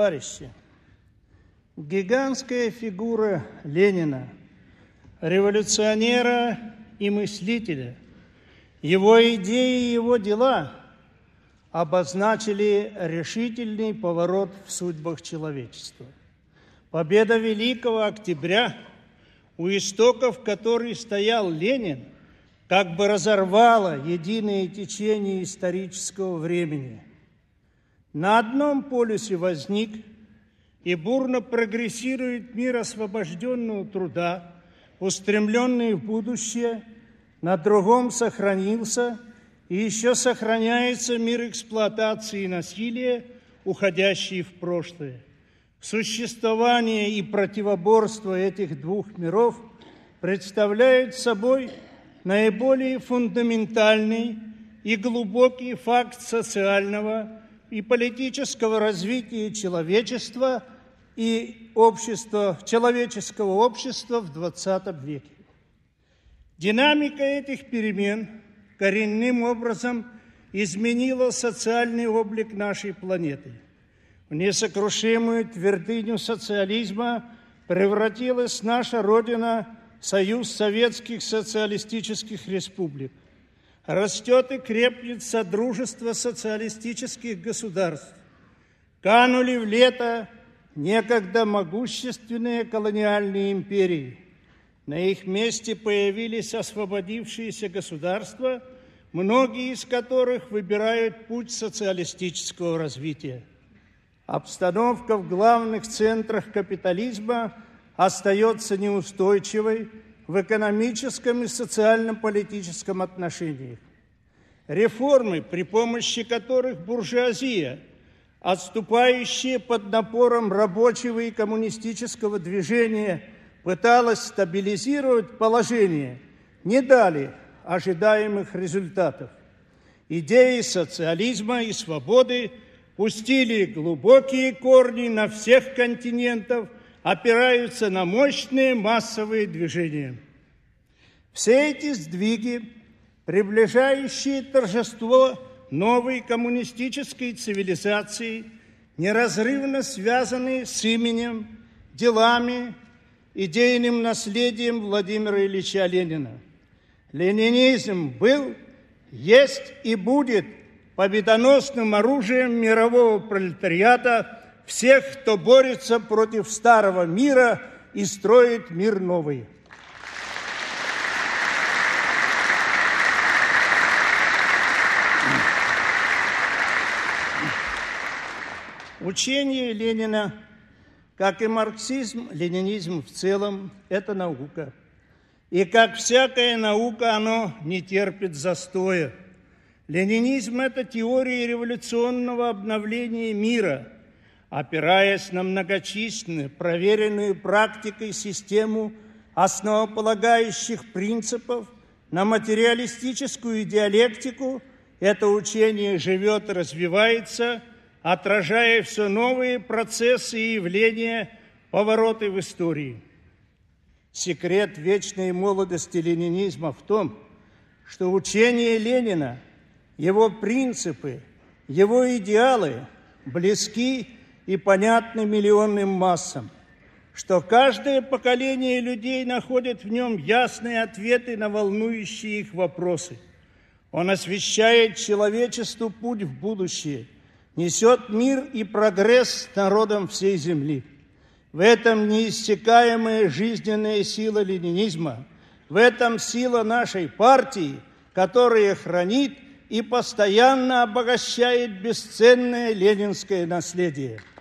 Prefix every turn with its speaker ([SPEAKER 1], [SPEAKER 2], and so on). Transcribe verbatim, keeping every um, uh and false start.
[SPEAKER 1] товарищи! Гигантская фигура Ленина, революционера и мыслителя, его идеи и его дела обозначили решительный поворот в судьбах человечества. Победа Великого Октября, у истоков которой стоял Ленин, как бы разорвала единое течение исторического времени. На одном полюсе возник и бурно прогрессирует мир освобожденного труда, устремленный в будущее, на другом сохранился и еще сохраняется мир эксплуатации и насилия, уходящий в прошлое. Существование и противоборство этих двух миров представляют собой наиболее фундаментальный и глубокий факт социального и политического развития человечества и общества, человеческого общества в двадцатом веке. Динамика этих перемен коренным образом изменила социальный облик нашей планеты. В несокрушимую твердыню социализма превратилась наша Родина, Союз Советских Социалистических Республик. Растет и крепнет содружество социалистических государств. Канули в лето некогда могущественные колониальные империи. На их месте появились освободившиеся государства, многие из которых выбирают путь социалистического развития. Обстановка в главных центрах капитализма остается неустойчивой в экономическом и социально-политическом отношениях. Реформы, при помощи которых буржуазия, отступающая под напором рабочего и коммунистического движения, пыталась стабилизировать положение, не дали ожидаемых результатов. Идеи социализма и свободы пустили глубокие корни на всех континентах, опираются на мощные массовые движения. Все эти сдвиги, приближающие торжество новой коммунистической цивилизации, неразрывно связаны с именем, делами, идейным наследием Владимира Ильича Ленина. Ленинизм был, есть и будет победоносным оружием мирового пролетариата, всех, кто борется против старого мира и строит мир новый. Учение Ленина, как и марксизм, ленинизм в целом, это наука. И как всякая наука, оно не терпит застоя. Ленинизм – это теория революционного обновления мира, опираясь на многочисленную, проверенную практикой систему основополагающих принципов, на материалистическую диалектику, это учение живет и развивается, отражая все новые процессы и явления, повороты в истории. Секрет вечной молодости ленинизма в том, что учение Ленина, его принципы, его идеалы близки и понятны миллионным массам, что каждое поколение людей находит в нем ясные ответы на волнующие их вопросы. Он освещает человечеству путь в будущее, несет мир и прогресс народам всей земли. В этом неиссякаемая жизненная сила ленинизма, в этом сила нашей партии, которая хранит и постоянно обогащает бесценное ленинское наследие.